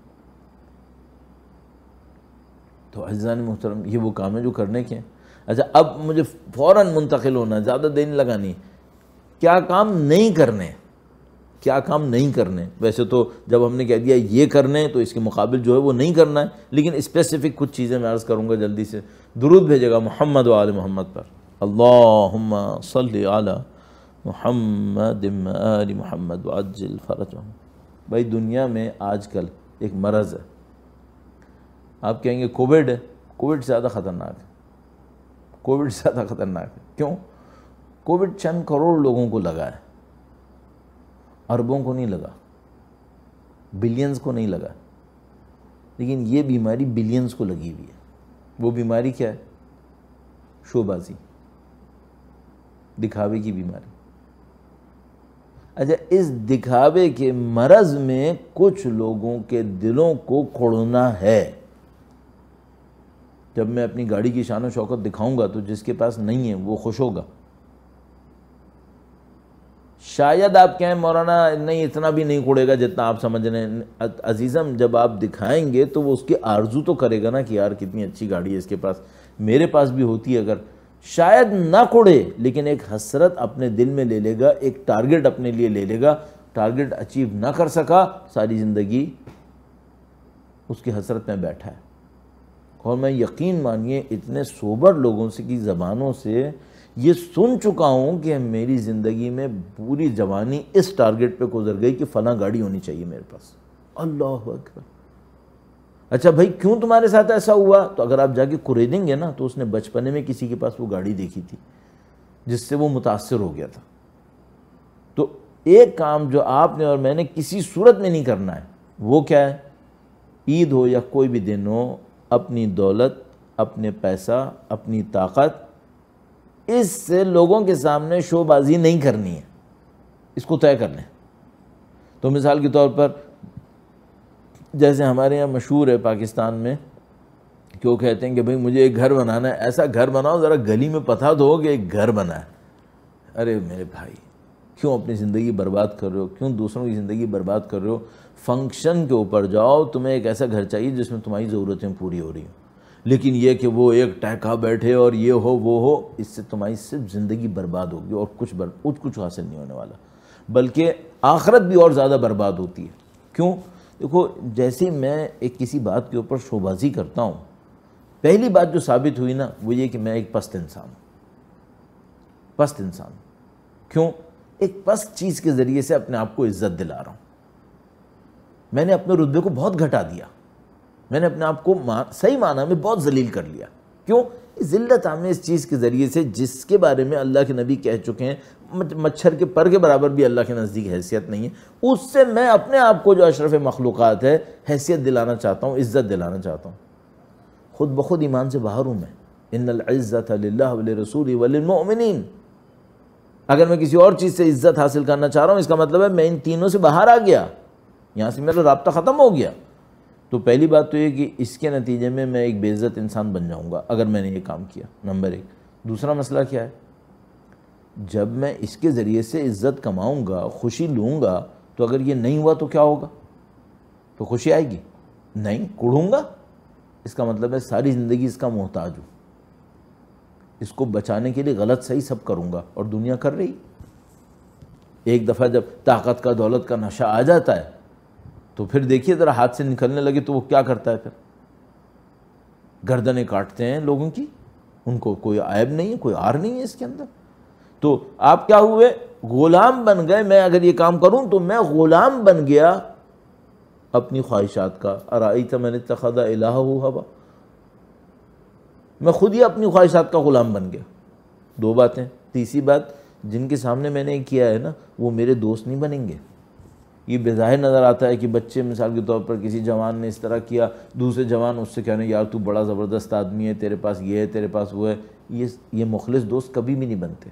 تو عزیزان محترم، یہ وہ کام ہے جو کرنے کے ہیں. اچھا، اب مجھے فوراً منتقل ہونا ہے، زیادہ دیر نہیں لگانی. کیا کام نہیں کرنے؟ کیا کام نہیں کرنے؟ ویسے تو جب ہم نے کہہ دیا یہ کرنے تو اس کے مقابل جو ہے وہ نہیں کرنا ہے، لیکن اسپیسیفک کچھ چیزیں میں عرض کروں گا جلدی سے. درود بھیجے گا محمد و آل محمد پر. اللہم صلی علی محمد آل محمد وعجل فرجہم. بھائی دنیا میں آج کل ایک مرض ہے، آپ کہیں گے کووڈ ہے. کووڈ زیادہ خطرناک ہے. کووڈ زیادہ خطرناک ہے. کیوں؟ کووڈ چند کروڑ لوگوں کو لگا ہے، اربوں کو نہیں لگا، بلینز کو نہیں لگا. لیکن یہ بیماری بلینز کو لگی ہوئی ہے. وہ بیماری کیا ہے؟ شو بازی، دکھاوے کی بیماری. اچھا، اس دکھاوے کے مرض میں کچھ لوگوں کے دلوں کو کھوڑنا ہے۔ جب میں اپنی گاڑی کی شان و شوکت دکھاؤں گا تو جس کے پاس نہیں ہے وہ خوش ہوگا۔ شاید آپ کہیں مولانا نہیں اتنا بھی نہیں کھوڑے گا جتنا آپ سمجھ رہے ہیں۔ عزیزم، جب آپ دکھائیں گے تو وہ اس کی آرزو تو کرے گا نا کہ یار کتنی اچھی گاڑی ہے اس کے پاس، میرے پاس بھی ہوتی ہے۔ اگر شاید نہ کھوڑے لیکن ایک حسرت اپنے دل میں لے لے گا، ایک ٹارگٹ اپنے لیے لے لے گا، ٹارگٹ اچیو نہ کر سکا، ساری زندگی اس کی حسرت میں بیٹھا ہے۔ اور میں یقین مانیے اتنے سوبر لوگوں سے کی زبانوں سے یہ سن چکا ہوں کہ میری زندگی میں پوری جوانی اس ٹارگٹ پہ گزر گئی کہ فلاں گاڑی ہونی چاہیے میرے پاس۔ اللہ اکبر! اچھا بھائی کیوں تمہارے ساتھ ایسا ہوا؟ تو اگر آپ جا کے قریدیں گے نا تو اس نے بچپنے میں کسی کے پاس وہ گاڑی دیکھی تھی جس سے وہ متاثر ہو گیا تھا۔ تو ایک کام جو آپ نے اور میں نے کسی صورت میں نہیں کرنا ہے، وہ کیا ہے؟ عید ہو یا کوئی بھی دن ہو، اپنی دولت، اپنے پیسہ، اپنی طاقت، اس سے لوگوں کے سامنے شو بازی نہیں کرنی ہے، اس کو طے کر لیں۔ تو مثال کے طور پر جیسے ہمارے یہاں مشہور ہے پاکستان میں کہ وہ کہتے ہیں کہ بھئی مجھے ایک گھر بنانا ہے، ایسا گھر بناؤ ذرا گلی میں پتہ تو ہو کہ ایک گھر بنا ہے۔ ارے میرے بھائی، کیوں اپنی زندگی برباد کر رہے ہو؟ کیوں دوسروں کی زندگی برباد کر رہے ہو؟ فنکشن کے اوپر جاؤ، تمہیں ایک ایسا گھر چاہیے جس میں تمہاری ضرورتیں پوری ہو رہی ہوں، لیکن یہ کہ وہ ایک ٹہکا بیٹھے اور یہ ہو وہ ہو، اس سے تمہاری صرف زندگی برباد ہوگی اور کچھ حاصل نہیں ہونے والا، بلکہ آخرت بھی اور زیادہ برباد ہوتی ہے۔ کیوں؟ دیکھو، جیسے میں ایک کسی بات کے اوپر شو بازی کرتا ہوں، پہلی بات جو ثابت ہوئی نا وہ یہ کہ میں ایک پست انسان ہوں۔ پست انسان کیوں؟ ایک پست چیز کے ذریعے سے اپنے آپ کو عزت دلا رہا ہوں۔ میں نے اپنے رتبے کو بہت گھٹا دیا، میں نے اپنے آپ کو صحیح معنی میں بہت ذلیل کر لیا۔ کیوں؟ ذلت آمیز چیز کے ذریعے سے جس کے بارے میں اللہ کے نبی کہہ چکے ہیں مچھر کے پر کے برابر بھی اللہ کے نزدیک حیثیت نہیں ہے، اس سے میں اپنے آپ کو جو اشرف مخلوقات ہے حیثیت دلانا چاہتا ہوں، عزت دلانا چاہتا ہوں۔ خود بخود ایمان سے باہر ہوں میں۔ ان العزت للہ ولرسولہ وللمؤمنین۔ اگر میں کسی اور چیز سے عزت حاصل کرنا چاہ رہا ہوں اس کا مطلب ہے میں ان تینوں سے باہر آ گیا، یہاں سے میرا رابطہ ختم ہو گیا۔ تو پہلی بات تو یہ کہ اس کے نتیجے میں میں ایک بے عزت انسان بن جاؤں گا اگر میں نے یہ کام کیا، نمبر ایک۔ دوسرا مسئلہ کیا ہے؟ جب میں اس کے ذریعے سے عزت کماؤں گا، خوشی لوں گا، تو اگر یہ نہیں ہوا تو کیا ہوگا؟ تو خوشی آئے گی نہیں، کڑھوں گا، اس کا مطلب ہے ساری زندگی اس کا محتاج ہوں، اس کو بچانے کے لیے غلط صحیح سب کروں گا، اور دنیا کر رہی۔ ایک دفعہ جب طاقت کا دولت کا نشہ آ جاتا ہے تو پھر دیکھیے ذرا ہاتھ سے نکلنے لگے تو وہ کیا کرتا ہے؟ پھر گردنیں کاٹتے ہیں لوگوں کی، ان کو کوئی عیب نہیں ہے، کوئی عار نہیں ہے اس کے اندر۔ تو آپ کیا ہوئے؟ غلام بن گئے۔ میں اگر یہ کام کروں تو میں غلام بن گیا اپنی خواہشات کا۔ ارأیت من اتخذ الہہ ہوا، میں خود ہی اپنی خواہشات کا غلام بن گیا۔ دو باتیں۔ تیسری بات، جن کے سامنے میں نے کیا ہے نا وہ میرے دوست نہیں بنیں گے۔ یہ بظاہر نظر آتا ہے کہ بچے مثال کے طور پر کسی جوان نے اس طرح کیا، دوسرے جوان اس سے کہنے یار تو بڑا زبردست آدمی ہے، تیرے پاس یہ ہے، تیرے پاس وہ ہے۔ یہ مخلص دوست کبھی بھی نہیں بنتے۔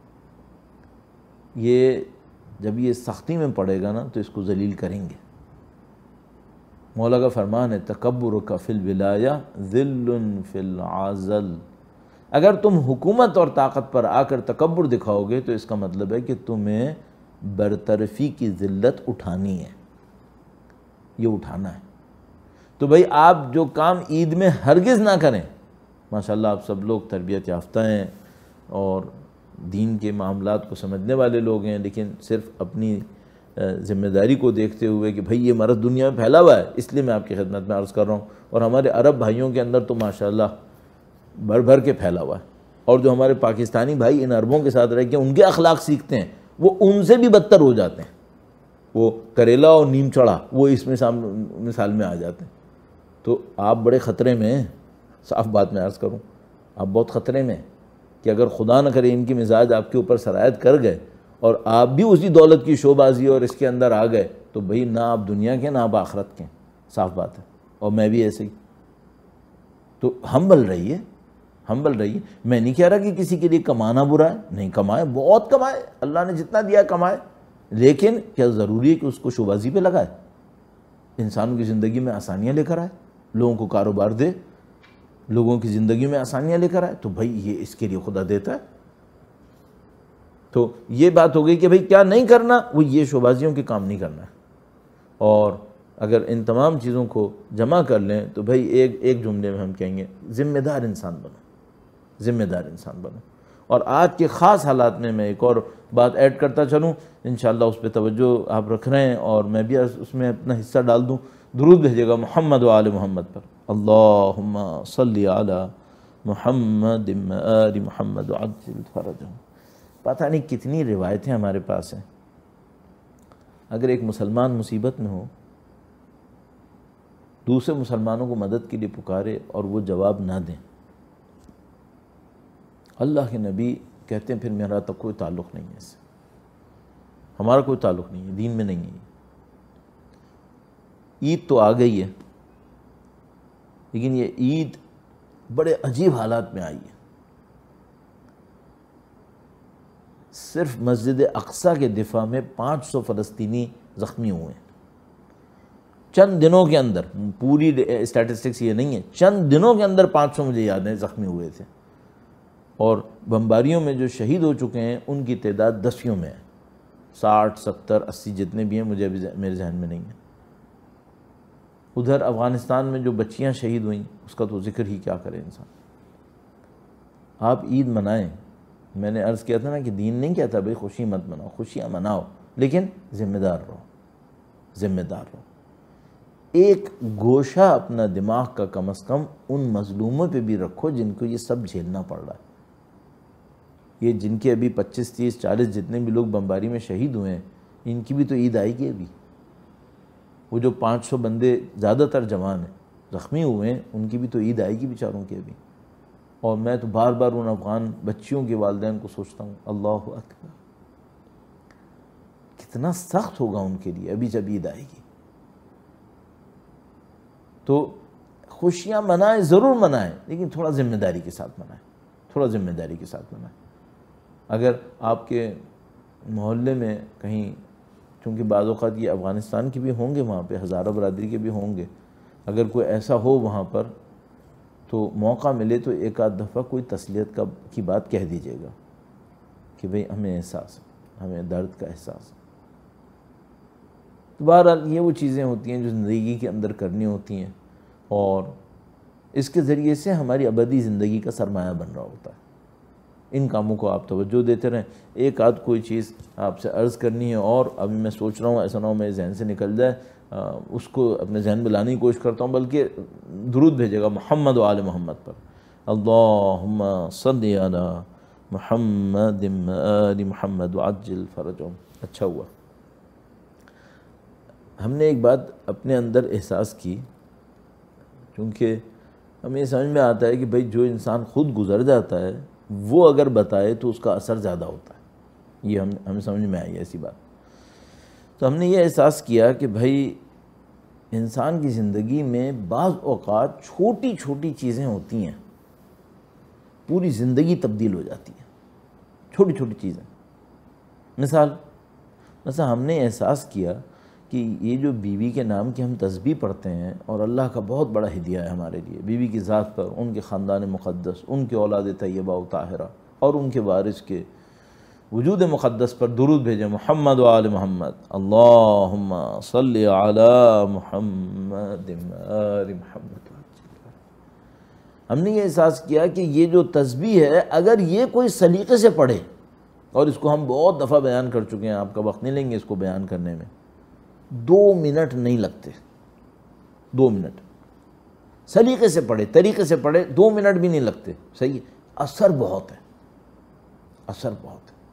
یہ جب یہ سختی میں پڑے گا نا تو اس کو ذلیل کریں گے۔ مولا کا فرمان ہے تکبرک فی الولایہ ذل فی العزل۔ اگر تم حکومت اور طاقت پر آ کر تکبر دکھاؤ گے تو اس کا مطلب ہے کہ تمہیں برطرفی کی ذلت اٹھانی ہے، یہ اٹھانا ہے۔ تو بھئی آپ جو کام عید میں ہرگز نہ کریں۔ ماشاءاللہ آپ سب لوگ تربیت یافتہ ہیں اور دین کے معاملات کو سمجھنے والے لوگ ہیں، لیکن صرف اپنی ذمہ داری کو دیکھتے ہوئے کہ بھئی یہ مرض دنیا میں پھیلا ہوا ہے، اس لیے میں آپ کی خدمت میں عرض کر رہا ہوں۔ اور ہمارے عرب بھائیوں کے اندر تو ماشاءاللہ بھر بھر کے پھیلا ہوا ہے، اور جو ہمارے پاکستانی بھائی ان عربوں کے ساتھ رہ کے ان کے اخلاق سیکھتے ہیں وہ ان سے بھی بدتر ہو جاتے ہیں۔ وہ کریلا اور نیم چڑھا وہ اس مثال میں آ جاتے ہیں۔ تو آپ بڑے خطرے میں ہیں، صاف بات میں عرض کروں، آپ بہت خطرے میں ہیں کہ اگر خدا نہ کرے ان کی مزاج آپ کے اوپر سرایت کر گئے اور آپ بھی اسی دولت کی شو بازی اور اس کے اندر آ گئے تو بھئی نہ آپ دنیا کے نہ آپ آخرت کے، صاف بات ہے۔ اور میں بھی ایسے ہی۔ تو ہمبل رہیے، ہمبل رہیے۔ میں نہیں کہہ رہا کہ کسی کے لیے کمانا برا ہے، نہیں، کمائے، بہت کمائے، اللہ نے جتنا دیا کمائے، لیکن کیا ضروری ہے کہ اس کو شوبازی پہ لگائے؟ انسانوں کی زندگی میں آسانیاں لے کر آئے، لوگوں کو کاروبار دے، لوگوں کی زندگی میں آسانیاں لے کر آئے، تو بھائی یہ اس کے لیے خدا دیتا ہے۔ تو یہ بات ہو گئی کہ بھائی کیا نہیں کرنا، وہ یہ شوبازیوں کے کام نہیں کرنا ہے۔ اور اگر ان تمام چیزوں کو جمع کر لیں تو بھائی ایک جملے میں ہم کہیں گے ذمہ دار انسان بنو، ذمہ دار انسان بنو۔ اور آج کے خاص حالات میں ایک اور بات ایڈ کرتا چلوں، انشاءاللہ اس پہ توجہ آپ رکھ رہے ہیں اور میں بھی اس میں اپنا حصہ ڈال دوں۔ درود بھیجے گا محمد و آل محمد پر، اللہم صلی علی محمد و آل محمد وعجل فرجہم۔ پتہ نہیں کتنی روایتیں ہمارے پاس ہیں۔ اگر ایک مسلمان مصیبت میں ہو، دوسرے مسلمانوں کو مدد کے لیے پکارے اور وہ جواب نہ دیں، اللہ کے نبی کہتے ہیں پھر میرا تو کوئی تعلق نہیں ہے اس سے، ہمارا کوئی تعلق نہیں ہے، دین میں نہیں ہے۔ عید تو آ گئی ہے، لیکن یہ عید بڑے عجیب حالات میں آئی ہے۔ صرف مسجد اقصیٰ کے دفاع میں 500 فلسطینی زخمی ہوئے ہیں چند دنوں کے اندر، پوری اسٹیٹسٹکس یہ نہیں ہے، چند دنوں کے اندر 500 مجھے یاد ہے زخمی ہوئے تھے۔ اور بمباریوں میں جو شہید ہو چکے ہیں ان کی تعداد 10 میں ہے، 60 70 80 جتنے بھی ہیں مجھے ابھی میرے ذہن میں نہیں ہے۔ ادھر افغانستان میں جو بچیاں شہید ہوئیں اس کا تو ذکر ہی کیا کرے انسان۔ آپ عید منائیں، میں نے عرض کیا تھا نا کہ دین نہیں کہتا بھائی خوشی مت مناؤ، خوشیاں مناؤ، لیکن ذمہ دار رہو، ذمہ دار رہو۔ ایک گوشہ اپنا دماغ کا کم از کم ان مظلوموں پہ بھی رکھو جن کو یہ سب جھیلنا پڑ رہا ہے۔ یہ جن کے ابھی 25 30 40 جتنے بھی لوگ بمباری میں شہید ہوئے ہیں، ان کی بھی تو عید آئے گی ابھی۔ وہ جو 500 بندے زیادہ تر جوان ہیں زخمی ہوئے ہیں، ان کی بھی تو عید آئے گی بیچاروں کی ابھی۔ اور میں تو بار بار ان افغان بچیوں کے والدین کو سوچتا ہوں، اللہ اکبر، کتنا سخت ہوگا ان کے لیے ابھی جب عید آئے گی۔ تو خوشیاں منائیں، ضرور منائیں، لیکن تھوڑا ذمہ داری کے ساتھ منائیں، تھوڑا ذمہ داری کے ساتھ منائیں۔ اگر آپ کے محلے میں کہیں، چونکہ بعض اوقات یہ افغانستان کے بھی ہوں گے، وہاں پہ ہزارہ برادری کے بھی ہوں گے، اگر کوئی ایسا ہو وہاں پر تو موقع ملے تو ایک آدھ دفعہ کوئی تسلیت کی بات کہہ دیجیے گا کہ بھئی ہمیں احساس ہے، ہمیں درد کا احساس ہے۔ تو بہرحال یہ وہ چیزیں ہوتی ہیں جو زندگی کے اندر کرنی ہوتی ہیں، اور اس کے ذریعے سے ہماری ابدی زندگی کا سرمایہ بن رہا ہوتا ہے۔ ان کاموں کو آپ توجہ دیتے رہیں۔ ایک آدھ کوئی چیز آپ سے عرض کرنی ہے، اور ابھی میں سوچ رہا ہوں ایسا نہ ہو میرے ذہن سے نکل جائے، اس کو اپنے ذہن میں لانے کی کوشش کرتا ہوں، بلکہ درود بھیجے گا محمد و آل محمد پر، اللہم صلی علی محمد و آل محمد وعجل فرجہم۔ اچھا ہوا ہم نے ایک بات اپنے اندر احساس کی، کیونکہ ہمیں یہ سمجھ میں آتا ہے کہ بھئی جو انسان خود گزر جاتا ہے وہ اگر بتائے تو اس کا اثر زیادہ ہوتا ہے، یہ ہمیں سمجھ میں آئی ایسی بات۔ تو ہم نے یہ احساس کیا کہ بھئی انسان کی زندگی میں بعض اوقات چھوٹی چھوٹی چیزیں ہوتی ہیں، پوری زندگی تبدیل ہو جاتی ہے، چھوٹی چھوٹی چیزیں۔ مثلا ہم نے احساس کیا کہ یہ جو بیوی کے نام کی ہم تسبیح پڑھتے ہیں، اور اللہ کا بہت بڑا ہدیہ ہے ہمارے لیے، بیوی کی ذات پر، ان کے خاندان مقدس، ان کے اولاد طیبہ و طاہرہ، اور ان کے وارث کے وجود مقدس پر درود بھیجیں محمد و آل محمد، اللہم صلی علی محمد و آل محمد۔ ہم نے یہ احساس کیا کہ یہ جو تسبیح ہے اگر یہ کوئی سلیقے سے پڑھے، اور اس کو ہم بہت دفعہ بیان کر چکے ہیں، آپ کا وقت نہیں لیں گے اس کو بیان کرنے میں، 2 منٹ نہیں لگتے، 2 منٹ سلیقے سے پڑھے، طریقے سے پڑھے، 2 منٹ بھی نہیں لگتے، صحیح ہے، اثر بہت ہے، اثر بہت ہے۔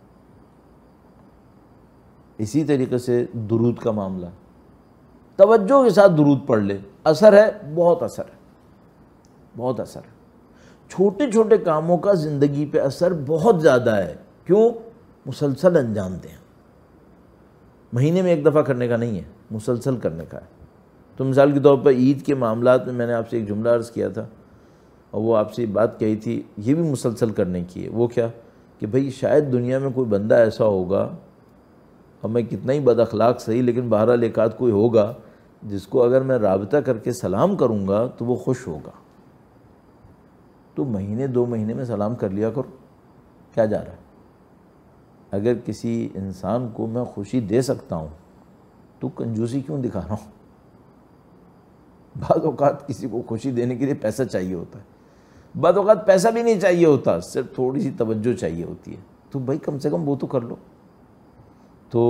اسی طریقے سے درود کا معاملہ، توجہ کے ساتھ درود پڑھ لے، اثر ہے، بہت اثر ہے، بہت اثر ہے۔ چھوٹے چھوٹے کاموں کا زندگی پہ اثر بہت زیادہ ہے، کیوں؟ مسلسل انجام دیں، مہینے میں ایک دفعہ کرنے کا نہیں ہے، مسلسل کرنے کا ہے۔ تو مثال کے طور پر عید کے معاملات میں نے آپ سے ایک جملہ عرض کیا تھا، اور وہ آپ سے بات کہی تھی، یہ بھی مسلسل کرنے کی ہے۔ وہ کیا کہ بھئی شاید دنیا میں کوئی بندہ ایسا ہوگا اور میں کتنا ہی بد اخلاق صحیح، لیکن بہرحال ایک آدھ کوئی ہوگا جس کو اگر میں رابطہ کر کے سلام کروں گا تو وہ خوش ہوگا. تو مہینے 2 مہینے میں سلام کر لیا کرو، کیا جا رہا ہے؟ اگر کسی انسان کو میں خوشی دے سکتا ہوں تو کنجوسی کیوں دکھا رہا ہوں؟ بعض اوقات کسی کو خوشی دینے کے لیے پیسہ چاہیے ہوتا ہے، بعض اوقات پیسہ بھی نہیں چاہیے ہوتا، صرف تھوڑی سی توجہ چاہیے ہوتی ہے. تو بھائی کم سے کم وہ تو کر لو. تو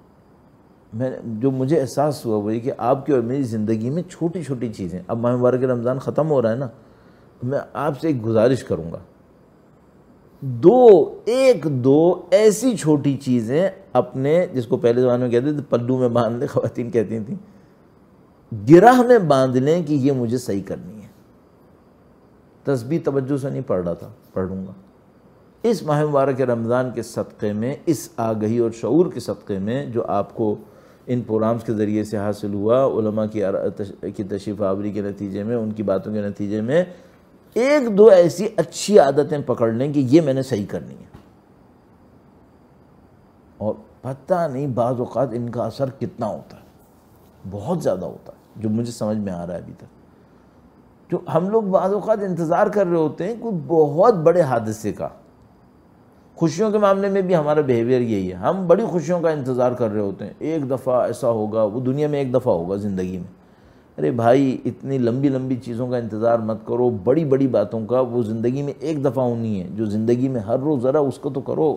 جو مجھے احساس ہوا وہ یہ کہ آپ کی اور میری زندگی میں چھوٹی چھوٹی چیزیں، اب ماہ مبارک رمضان ختم ہو رہا ہے نا، میں آپ سے ایک گزارش کروں گا، ایک دو ایسی چھوٹی چیزیں اپنے، جس کو پہلے زمانے میں کہتے تھے پلو میں باندھ لیں، خواتین کہتی تھیں، گرہ میں باندھ لیں کہ یہ مجھے صحیح کرنی ہے. تسبیح توجہ سے نہیں پڑھ رہا تھا، پڑھ لوں گا. اس ماہ مبارک رمضان کے صدقے میں، اس آگہی اور شعور کے صدقے میں جو آپ کو ان پروگرامز کے ذریعے سے حاصل ہوا، علماء کی تشریف آوری کے نتیجے میں، ان کی باتوں کے نتیجے میں، 1-2 ایسی اچھی عادتیں پکڑ لیں کہ یہ میں نے صحیح کرنی ہے. اور پتہ نہیں بعض اوقات ان کا اثر کتنا ہوتا ہے، بہت زیادہ ہوتا ہے، جو مجھے سمجھ میں آ رہا ہے ابھی تک. جو ہم لوگ بعض اوقات انتظار کر رہے ہوتے ہیں کوئی بہت بڑے حادثے کا. خوشیوں کے معاملے میں بھی ہمارا بیہیویئر یہی ہے، ہم بڑی خوشیوں کا انتظار کر رہے ہوتے ہیں، ایک دفعہ ایسا ہوگا، وہ دنیا میں ایک دفعہ ہوگا زندگی میں. ارے بھائی اتنی لمبی لمبی چیزوں کا انتظار مت کرو، بڑی بڑی باتوں کا، وہ زندگی میں ایک دفعہ ہونی ہے، جو زندگی میں ہر روز ذرا اس کو تو کرو.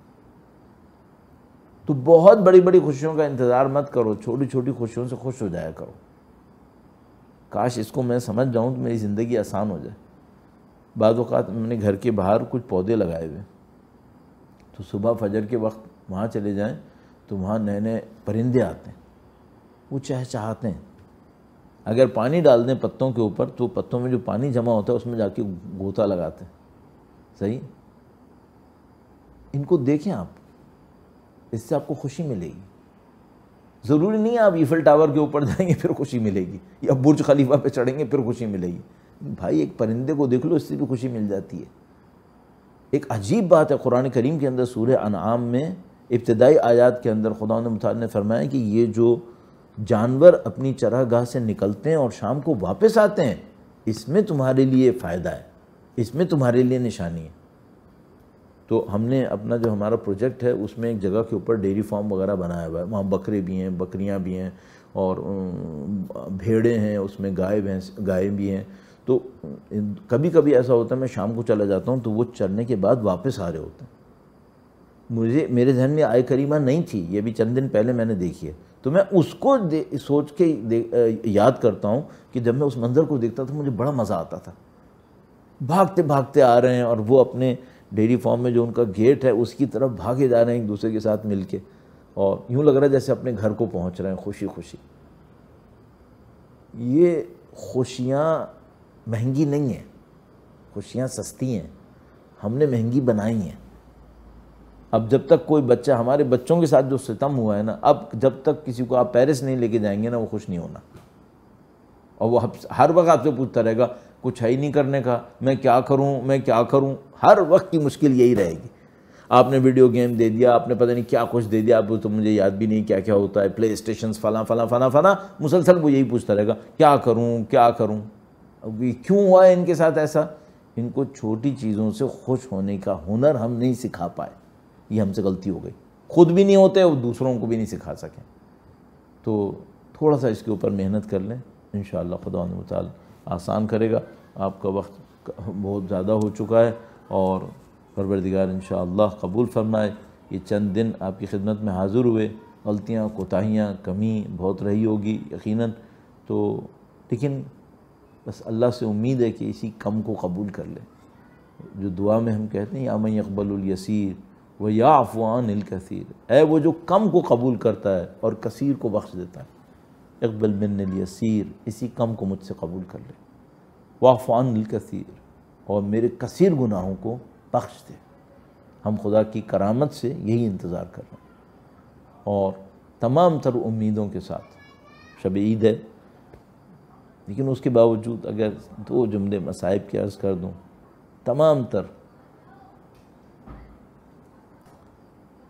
تو بہت بڑی بڑی خوشیوں کا انتظار مت کرو، چھوٹی چھوٹی خوشیوں سے خوش ہو جایا کرو. کاش اس کو میں سمجھ جاؤں تو میری زندگی آسان ہو جائے. بعض اوقات میں نے گھر کے باہر کچھ پودے لگائے ہوئے، تو صبح فجر کے وقت وہاں چلے جائیں تو وہاں نئے نئے پرندے آتے ہیں، وہ چہچہاتے ہیں. اگر پانی ڈال دیں پتوں کے اوپر تو پتوں میں جو پانی جمع ہوتا ہے اس میں جا کے غوطہ لگاتے ہیں. صحیح، ان کو دیکھیں آپ، اس سے آپ کو خوشی ملے گی. ضروری نہیں ہے آپ ایفل ٹاور کے اوپر جائیں گے پھر خوشی ملے گی، یا برج خلیفہ پہ چڑھیں گے پھر خوشی ملے گی. بھائی ایک پرندے کو دیکھ لو، اس سے بھی خوشی مل جاتی ہے. ایک عجیب بات ہے، قرآن کریم کے اندر سورہ انعام میں ابتدائی آیات کے اندر خداوند متعال نے فرمایا کہ یہ جو جانور اپنی چراگاہ سے نکلتے ہیں اور شام کو واپس آتے ہیں، اس میں تمہارے لیے فائدہ ہے، اس میں تمہارے لیے نشانی ہے. تو ہم نے اپنا جو ہمارا پروجیکٹ ہے اس میں ایک جگہ کے اوپر ڈیری فارم وغیرہ بنایا ہوا ہے. وہاں بکرے بھی ہیں، بکریاں بھی ہیں، اور بھیڑیں ہیں، اس میں گائے بھی ہیں. تو کبھی کبھی ایسا ہوتا ہے میں شام کو چلا جاتا ہوں تو وہ چرنے کے بعد واپس آ رہے ہوتے ہیں. میرے ذہن میں آیت کریمہ نہیں تھی، یہ بھی چند دن پہلے میں نے دیکھی ہے. تو میں اس کو سوچ کے یاد کرتا ہوں کہ جب میں اس منظر کو دیکھتا تھا مجھے بڑا مزہ آتا تھا. بھاگتے بھاگتے آ رہے ہیں اور وہ اپنے ڈیری فارم میں جو ان کا گیٹ ہے اس کی طرف بھاگے جا رہے ہیں ایک دوسرے کے ساتھ مل کے، اور یوں لگ رہا ہے جیسے اپنے گھر کو پہنچ رہے ہیں خوشی خوشی. یہ خوشیاں مہنگی نہیں ہیں، خوشیاں سستی ہیں، ہم نے مہنگی بنائی ہیں. اب جب تک کوئی بچہ، ہمارے بچوں کے ساتھ جو ستم ہوا ہے نا، اب جب تک کسی کو آپ پیرس نہیں لے کے جائیں گے نا وہ خوش نہیں ہونا. اور وہ ہر وقت آپ سے پوچھتا رہے گا کچھ ہے ہی نہیں کرنے کا، میں کیا کروں میں کیا کروں. ہر وقت کی مشکل یہی رہے گی. آپ نے ویڈیو گیم دے دیا، آپ نے پتہ نہیں کیا کچھ دے دیا، اب تو مجھے یاد بھی نہیں کیا کیا ہوتا ہے، پلے اسٹیشنز فلاں فلاں فلاں فلاں، مسلسل وہ یہی پوچھتا رہے گا کیا کروں کیا کروں. اب یہ کیوں ہوا ہے ان کے ساتھ ایسا؟ ان کو چھوٹی چیزوں سے خوش ہونے کا ہنر ہم نہیں سکھا پائے. یہ ہم سے غلطی ہو گئی، خود بھی نہیں ہوتے اور دوسروں کو بھی نہیں سکھا سکیں. تو تھوڑا سا اس کے اوپر محنت کر لیں، انشاءاللہ خدا متعال آسان کرے گا. آپ کا وقت بہت زیادہ ہو چکا ہے اور پروردگار انشاءاللہ قبول فرمائے. یہ چند دن آپ کی خدمت میں حاضر ہوئے، غلطیاں کوتاہیاں کمی بہت رہی ہوگی یقیناً، تو لیکن بس اللہ سے امید ہے کہ اسی کم کو قبول کر لیں. جو دعا میں ہم کہتے ہیں یا من یقبل الیسیر ویعفو عن الکثیر، اے وہ جو کم کو قبول کرتا ہے اور کثیر کو بخش دیتا ہے. اقبل من الیسیر، اسی کم کو مجھ سے قبول کر لے. واعف عن الکثیر، اور میرے کثیر گناہوں کو بخش دے. ہم خدا کی کرامت سے یہی انتظار کر رہے ہیں اور تمام تر امیدوں کے ساتھ. شب عید ہے، لیکن اس کے باوجود اگر 2 جملے مصائب کی عرض کر دوں، تمام تر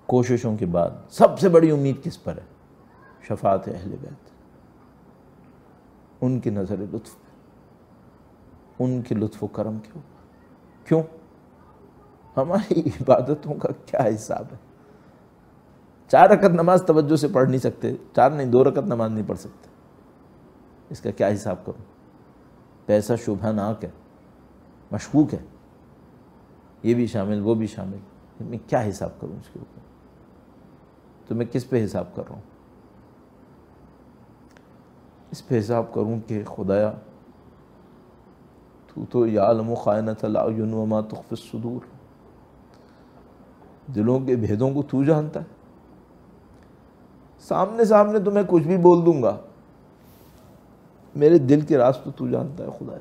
کوششوں کے بعد سب سے بڑی امید کس پر ہے؟ شفاعت اہل بیت، ان کی نظر لطف پہ، ان کے لطف و کرم کے اوپر۔ کیوں؟ ہماری عبادتوں کا کیا حساب ہے؟ 4 رکعت نماز توجہ سے پڑھ نہیں سکتے، 4 نہیں 2 رکعت نماز نہیں پڑھ سکتے، اس کا کیا حساب کروں؟ پیسہ شبہ ناک ہے، مشکوک ہے، یہ بھی شامل وہ بھی شامل، میں کیا حساب کروں اس کے اوپر؟ تو میں کس پہ حساب کر رہا ہوں؟ اس پہ حساب کروں کہ خدایا تو یعلم خائنۃ الاعین وما تخفی الصدور، دلوں کے بھیدوں کو تو جانتا ہے، سامنے تو میں کچھ بھی بول دوں گا، میرے دل کے راز تو جانتا ہے خدایا۔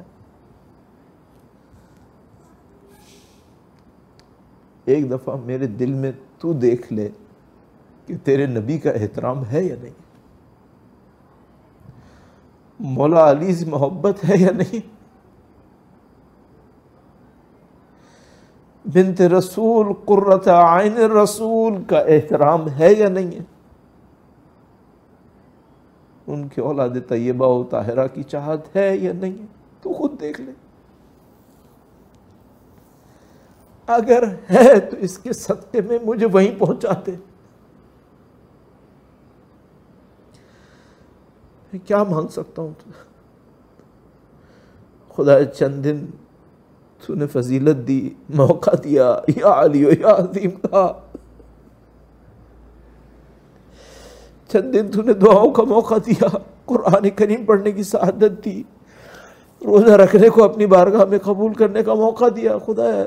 ایک دفعہ میرے دل میں تو دیکھ لے کہ تیرے نبی کا احترام ہے یا نہیں، مولا علی سے محبت ہے یا نہیں، بنت رسول قرۃ عین رسول کا احترام ہے یا نہیں ہے، ان کے اولاد طیبہ و طاہرہ کی چاہت ہے یا نہیں ہے، تو خود دیکھ لے۔ اگر ہے تو اس کے صدقے میں مجھے وہیں پہنچا دے۔ میں کیا مانگ سکتا ہوں تجھے؟ خدا چند دن تو نے فضیلت دی، موقع دیا، یا علی و یا عظیم کہا، چند دن تو نے دعاؤں کا موقع دیا، قرآن کریم پڑھنے کی سعادت دی، روزہ رکھنے کو اپنی بارگاہ میں قبول کرنے کا موقع دیا۔ خدایا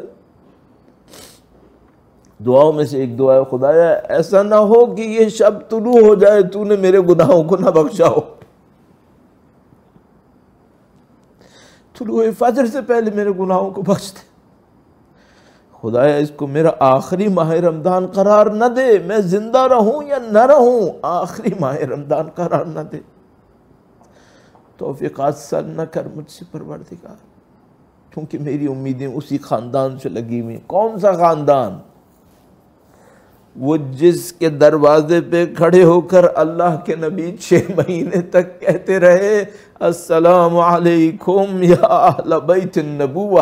دعاؤں میں سے ایک دعا ہے، خدایا ایسا نہ ہو کہ یہ شب طلوع ہو جائے تو نے میرے گناہوں کو نہ بخشا ہو، طلوع فجر سے پہلے میرے گناہوں کو بخش دے۔ خدایا اس کو میرا آخری ماہ رمضان قرار نہ دے، میں زندہ رہوں یا نہ رہوں آخری ماہ رمضان قرار نہ دے، توفیقات سر نہ کر مجھ سے پروردگار، کیونکہ میری امیدیں اسی خاندان سے لگی ہوئی۔ کون سا خاندان؟ وہ جس کے دروازے پہ کھڑے ہو کر اللہ کے نبی 6 مہینے تک کہتے رہے السلام علیکم یا اہل بیت النبوہ۔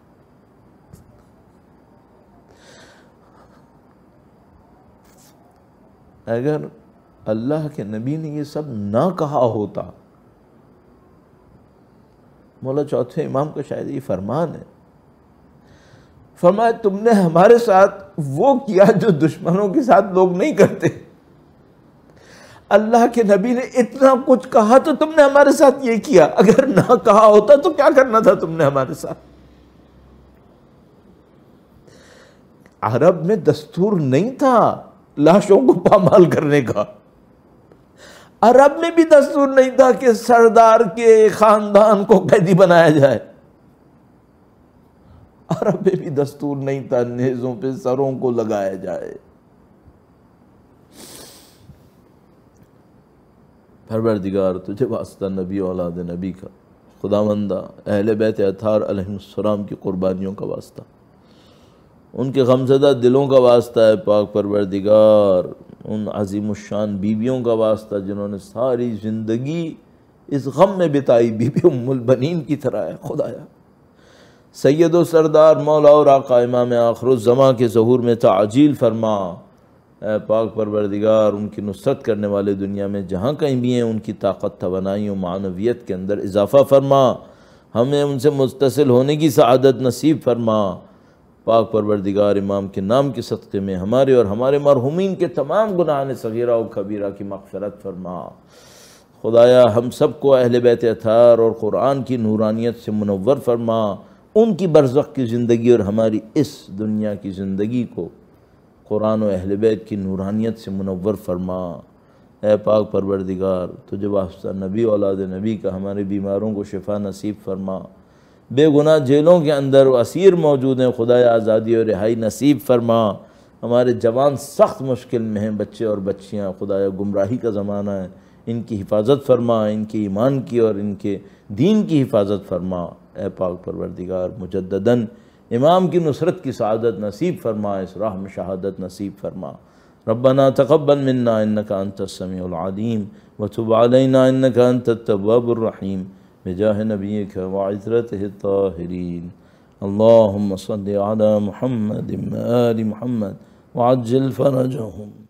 اگر اللہ کے نبی نے یہ سب نہ کہا ہوتا، مولا چوتھے امام کا شاید یہ فرمان ہے، فرمایا تم نے ہمارے ساتھ وہ کیا جو دشمنوں کے ساتھ لوگ نہیں کرتے۔ اللہ کے نبی نے اتنا کچھ کہا تو تم نے ہمارے ساتھ یہ کیا، اگر نہ کہا ہوتا تو کیا کرنا تھا تم نے ہمارے ساتھ؟ عرب میں دستور نہیں تھا لاشوں کو پامال کرنے کا، عرب میں بھی دستور نہیں تھا کہ سردار کے خاندان کو قیدی بنایا جائے، عرب میں بھی دستور نہیں تھا نیزوں پہ سروں کو لگایا جائے۔ پروردگار تجھے واسطہ نبی اولاد نبی کا، خداوندہ اہل بیت اطہار علیہ السلام کی قربانیوں کا واسطہ، ان کے غمزدہ دلوں کا واسطہ ہے پاک پروردگار، ان عظیم الشان بیویوں کا واسطہ جنہوں نے ساری زندگی اس غم میں بتائی، بی بی ام البنین کی طرح ہے۔ خدایا سید و سردار مولا اور آقا امام آخر الزماں کے ظہور میں تعجیل فرما، اے پاک پروردگار ان کی نصرت کرنے والے دنیا میں جہاں کہیں بھی ہیں ان کی طاقت توانائی و معنویت کے اندر اضافہ فرما، ہمیں ان سے متصل ہونے کی سعادت نصیب فرما۔ پاک پروردگار امام کے نام کے صدقے میں ہمارے اور ہمارے مرحومین کے تمام گناہان صغیرہ و کبیرہ کی مغفرت فرما۔ خدایا ہم سب کو اہل بیت اطہار اور قرآن کی نورانیت سے منور فرما، ان کی برزخ کی زندگی اور ہماری اس دنیا کی زندگی کو قرآن و اہل بیت کی نورانیت سے منور فرما۔ اے پاک پروردگار تجھے واسطہ نبی اولاد نبی کا ہمارے بیماروں کو شفا نصیب فرما، بے گناہ جیلوں کے اندر اسیر موجود ہیں، خدایا آزادی اور رہائی نصیب فرما۔ ہمارے جوان سخت مشکل میں ہیں، بچے اور بچیاں، خدایا گمراہی کا زمانہ ہے، ان کی حفاظت فرما، ان کے ایمان کی اور ان کے دین کی حفاظت فرما۔ اے پاک پروردگار مجدداً امام کی نصرت کی سعادت نصیب فرما، اس راہ میں شہادت نصیب فرما۔ ربنا تقبل منا انك انت السميع العليم وتب علينا انك انت التواب الرحيم بجاه نبيك وعترته الطاهرين. اللهم صل على محمد وآل محمد وعجل فرجهم.